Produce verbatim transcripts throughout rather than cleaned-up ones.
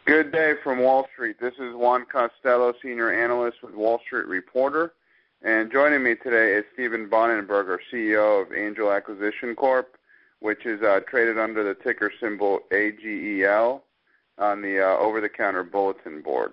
Good day from Wall Street. This is Juan Costello, Senior Analyst with Wall Street Reporter. And joining me today is Stephen Bonenberger, C E O of Angel Acquisition Corp, which is uh, traded under the ticker symbol A G E L on the uh, over-the-counter bulletin board.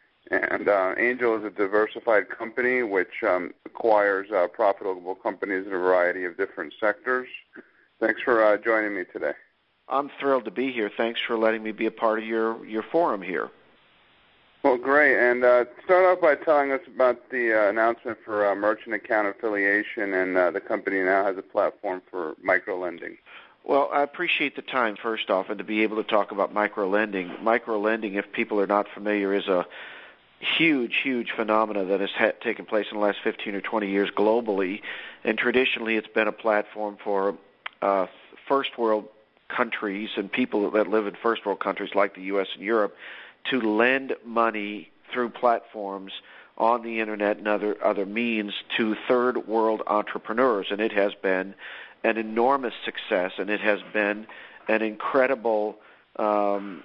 And uh, Angel is a diversified company which um, acquires uh, profitable companies in a variety of different sectors. Thanks for uh, joining me today. I'm thrilled to be here. Thanks for letting me be a part of your, your forum here. Well, great. And uh, start off by telling us about the uh, announcement for uh, merchant account affiliation, and uh, the company now has a platform for micro-lending. Well, I appreciate the time, first off, and to be able to talk about micro-lending. Micro-lending, if people are not familiar, is a huge, huge phenomena that has ha- taken place in the last fifteen or twenty years globally. And traditionally, it's been a platform for uh, first world countries and people that live in first world countries like the U S and Europe to lend money through platforms on the internet and other other means to third world entrepreneurs. And it has been an enormous success, and it has been an incredible um,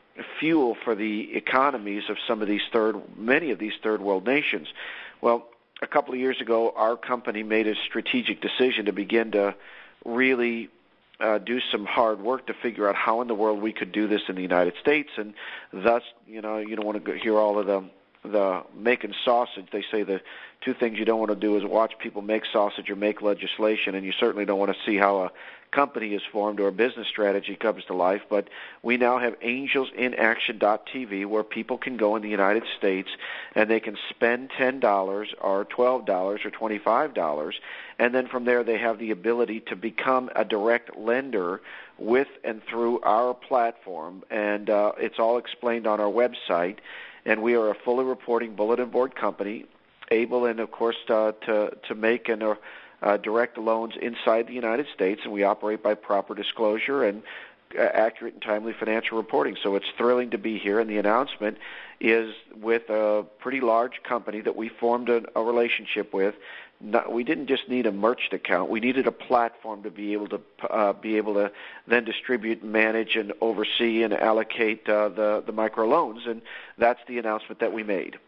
fuel for the economies of some of these third, many of these third world nations. Well, a couple of years ago, our company made a strategic decision to begin to really Uh, do some hard work to figure out how in the world we could do this in the United States, and thus, you know, you don't want to hear all of the the making sausage. They say the two things you don't want to do is watch people make sausage or make legislation, and you certainly don't want to see how a company is formed or a business strategy comes to life. But we now have angels in action dot t v, where people can go in the United States and they can spend ten dollars or twelve dollars or twenty-five dollars, and then from there they have the ability to become a direct lender with and through our platform. And uh, it's all explained on our website. And we are a fully reporting bulletin board company, able, and of course, uh, to to make and uh, uh, direct loans inside the United States, and we operate by proper disclosure and uh, accurate and timely financial reporting. So it's thrilling to be here, and the announcement is with a pretty large company that we formed a, a relationship with. Not, we didn't just need a merchant account; we needed a platform to be able to uh, be able to then distribute, manage, and oversee and allocate uh, the the microloans, and that's the announcement that we made.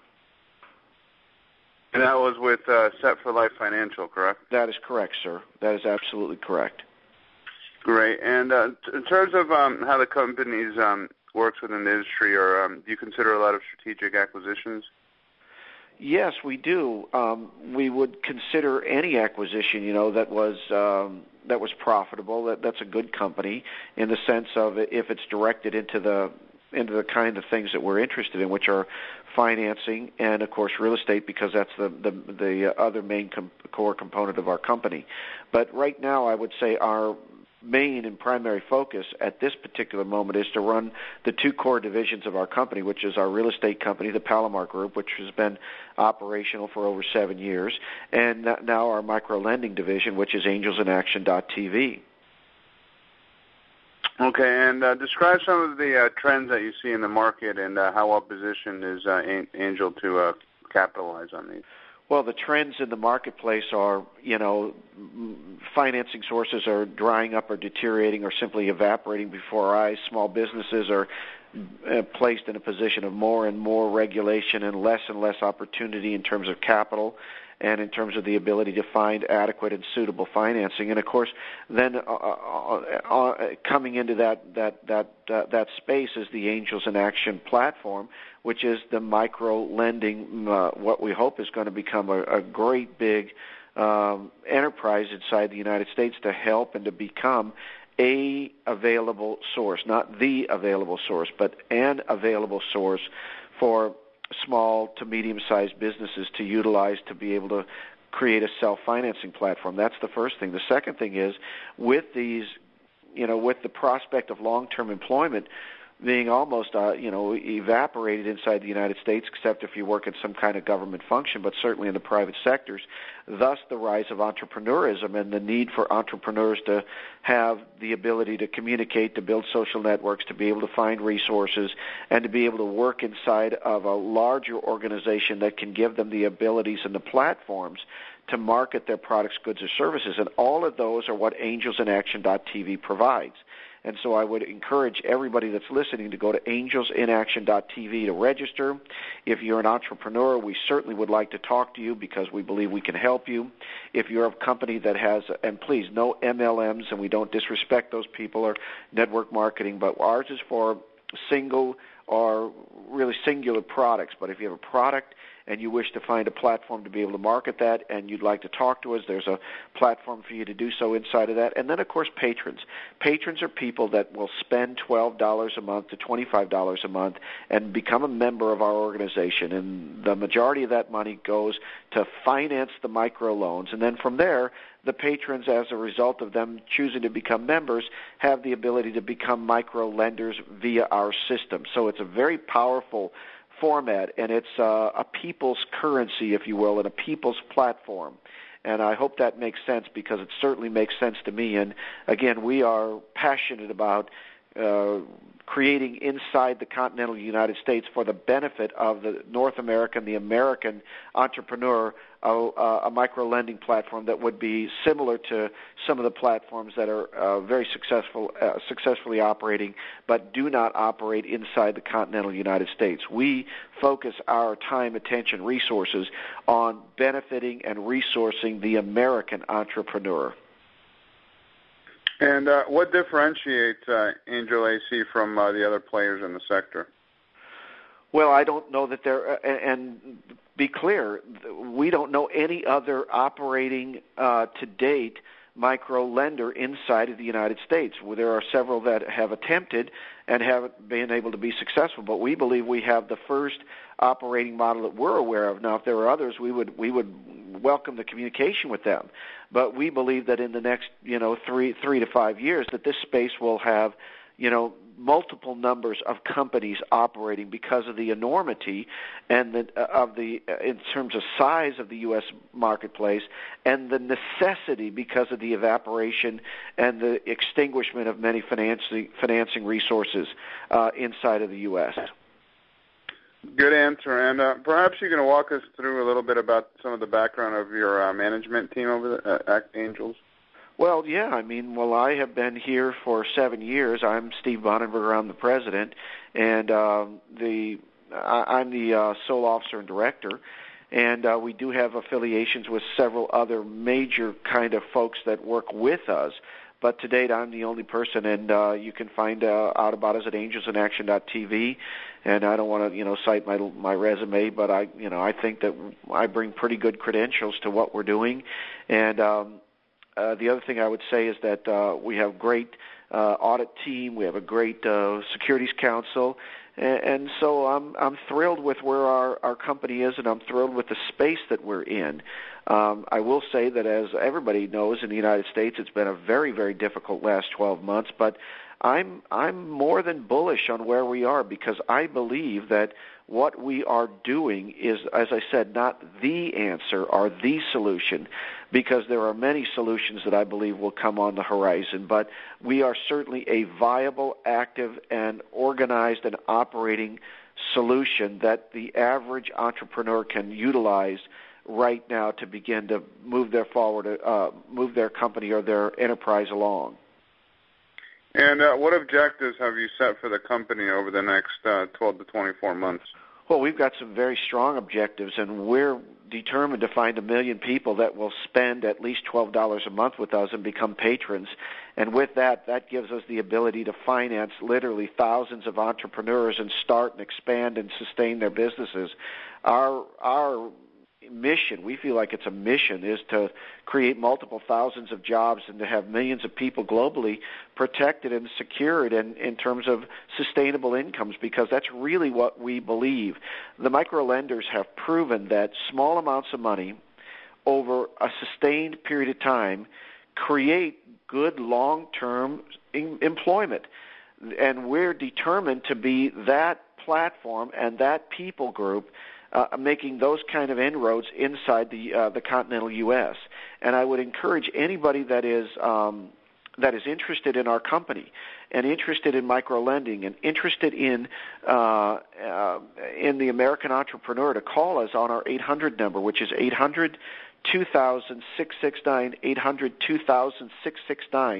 And that was with uh, Set for Life Financial, correct? That is correct, sir. That is absolutely correct. Great. And uh, in terms of um, how the company um, works within the industry, or um, do you consider a lot of strategic acquisitions? Yes, we do. Um, we would consider any acquisition, you know, that was um, that was profitable. That that's a good company in the sense of if it's directed into the into the kind of things that we're interested in, which are financing and, of course, real estate, because that's the the, the other main com- core component of our company. But right now, I would say our main and primary focus at this particular moment is to run the two core divisions of our company, which is our real estate company, the Palomar Group, which has been operational for over seven years, and now our micro-lending division, which is angels in action dot t v. Okay, and uh, describe some of the uh, trends that you see in the market, and uh, how well positioned is uh, Angel to uh, capitalize on these. Well, the trends in the marketplace are, you know, financing sources are drying up or deteriorating or simply evaporating before our eyes. Small businesses are uh, placed in a position of more and more regulation and less and less opportunity in terms of capital and in terms of the ability to find adequate and suitable financing. And, of course, then uh, uh, uh, coming into that that that uh, that space is the Angels in Action platform, which is the micro-lending, uh, what we hope is going to become a, a great big um, enterprise inside the United States to help and to become a available source, not the available source, but an available source for small to medium-sized businesses to utilize to be able to create a self-financing platform. That's the first thing. The second thing is, with these, you know, with the prospect of long-term employment being almost, uh, you know, evaporated inside the United States, except if you work in some kind of government function, but certainly in the private sectors, thus the rise of entrepreneurism and the need for entrepreneurs to have the ability to communicate, to build social networks, to be able to find resources, and to be able to work inside of a larger organization that can give them the abilities and the platforms to market their products, goods, or services. And all of those are what angels in action dot t v provides. And so I would encourage everybody that's listening to go to angels in action dot t v to register. If you're an entrepreneur, we certainly would like to talk to you because we believe we can help you. If you're a company that has, and please, no M L Ms, and we don't disrespect those people or network marketing, but ours is for single or really singular products. But if you have a product and you wish to find a platform to be able to market that and you'd like to talk to us, there's a platform for you to do so inside of that. And then, of course, patrons. Patrons are people that will spend twelve dollars a month to twenty-five dollars a month and become a member of our organization. And the majority of that money goes to finance the microloans. And then from there, the patrons, as a result of them choosing to become members, have the ability to become micro lenders via our system. So it's a very powerful format, and it's uh, a people's currency, if you will, and a people's platform. And I hope that makes sense because it certainly makes sense to me. And, again, we are passionate about uh, creating inside the continental United States for the benefit of the North American, the American entrepreneur, a, a micro-lending platform that would be similar to some of the platforms that are uh, very successful, uh, successfully operating, but do not operate inside the continental United States. We focus our time, attention, resources on benefiting and resourcing the American entrepreneur. And uh, what differentiates uh, Angel A C from uh, the other players in the sector? Well, I don't know that there, uh, and be clear, we don't know any other operating uh, to date micro lender inside of the United States. Well, there are several that have attempted and haven't been able to be successful, but we believe we have the first operating model that we're aware of. Now, if there were others, we would we would welcome the communication with them. But we believe that in the next, you know, three three to five years, that this space will have, you know, multiple numbers of companies operating because of the enormity and the, uh, of the uh, in terms of size of the U S marketplace and the necessity because of the evaporation and the extinguishment of many financing financing resources uh, inside of the U S. Good answer. And uh, perhaps you can walk us through a little bit about some of the background of your uh, management team over there at Angels. Well, yeah, I mean, well, I have been here for seven years. I'm Steve Bonenberger. I'm the president, and uh, the I, I'm the uh, sole officer and director. And uh, we do have affiliations with several other major kind of folks that work with us. But to date, I'm the only person, and uh, you can find uh, out about us at angels in action dot t v. And I don't want to, you know, cite my my resume, but I, you know, I think that I bring pretty good credentials to what we're doing. And um, uh, the other thing I would say is that uh, we have a great uh, audit team. We have a great uh, securities counsel. And, and so I'm I'm thrilled with where our, our company is, and I'm thrilled with the space that we're in. Um, I will say that, as everybody knows in the United States, it's been a very, very difficult last twelve months, but I'm I'm more than bullish on where we are because I believe that what we are doing is, as I said, not the answer or the solution, because there are many solutions that I believe will come on the horizon, but we are certainly a viable, active, and organized and operating solution that the average entrepreneur can utilize right now to begin to move their forward, uh, move their company or their enterprise along. And uh, what objectives have you set for the company over the next uh, twelve to twenty-four months? Well, we've got some very strong objectives, and we're determined to find a million people that will spend at least twelve dollars a month with us and become patrons. And with that, that gives us the ability to finance literally thousands of entrepreneurs and start and expand and sustain their businesses. Our our mission, we feel like it's a mission, is to create multiple thousands of jobs and to have millions of people globally protected and secured in, in terms of sustainable incomes, because that's really what we believe. The micro-lenders have proven that small amounts of money over a sustained period of time create good long-term in- employment. And we're determined to be that platform and that people group Uh, making those kind of inroads inside the uh, the continental U S. And I would encourage anybody that is um, that is interested in our company and interested in micro-lending and interested in uh, uh, in the American entrepreneur to call us on our eight hundred number, which is eight hundred two thousand six six nine, eight hundred two thousand six six nine,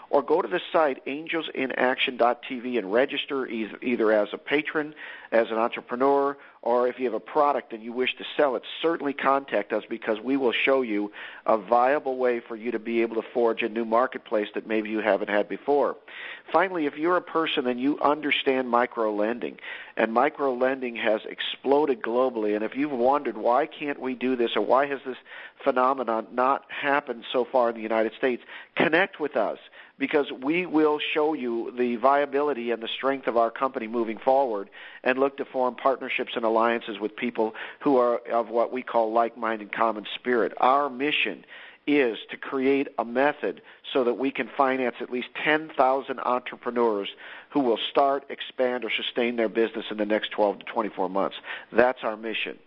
or go to the site angels in action dot t v and register either, either as a patron, as an entrepreneur, or if you have a product and you wish to sell it, certainly contact us because we will show you a viable way for you to be able to forge a new marketplace that maybe you haven't had before. Finally, if you're a person and you understand micro-lending, and micro-lending has exploded globally, and if you've wondered why can't we do this or why has this phenomenon not happened so far in the United States, connect with us because we will show you the viability and the strength of our company moving forward and look to form partnerships and alliances with people who are of what we call like-minded common spirit. Our mission is to create a method so that we can finance at least ten thousand entrepreneurs who will start, expand, or sustain their business in the next twelve to twenty-four months. That's our mission.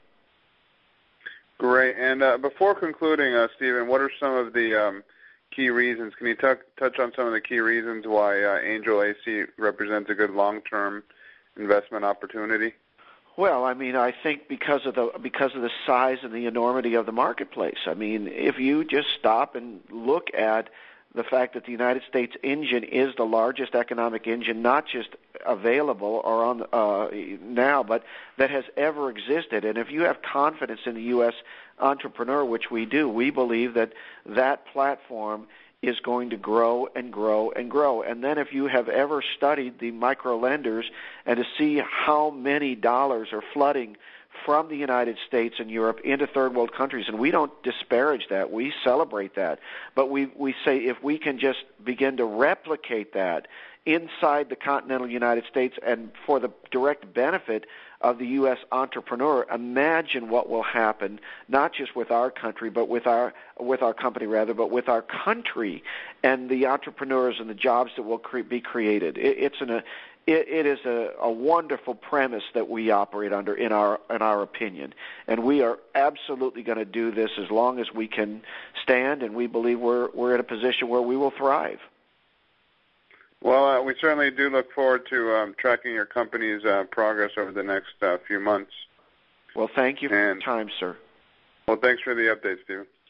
Great. And uh, before concluding, uh, Stephen, what are some of the um, key reasons? Can you t- touch on some of the key reasons why uh, Angel A C represents a good long-term investment opportunity? Well, I mean, I think because of the because of the size and the enormity of the marketplace. I mean, if you just stop and look at the fact that the United States engine is the largest economic engine, not just available or on uh, now, but that has ever existed. And if you have confidence in the U S entrepreneur, which we do, we believe that that platform is going to grow and grow and grow. And then if you have ever studied the micro-lenders and to see how many dollars are flooding from the United States and Europe into third world countries, and we don't disparage that, we celebrate that, but we, we say if we can just begin to replicate that inside the continental United States and for the direct benefit of the U S entrepreneur, imagine what will happen, not just with our country, but with our with our company rather, but with our country and the entrepreneurs and the jobs that will cre- be created. It, it's an a it, it is a, a wonderful premise that we operate under, in our in our opinion, and we are absolutely going to do this as long as we can stand, and we believe we're we're in a position where we will thrive. Well, uh, we certainly do look forward to um, tracking your company's uh, progress over the next uh, few months. Well, thank you for and, your time, sir. Well, thanks for the update, Stephen.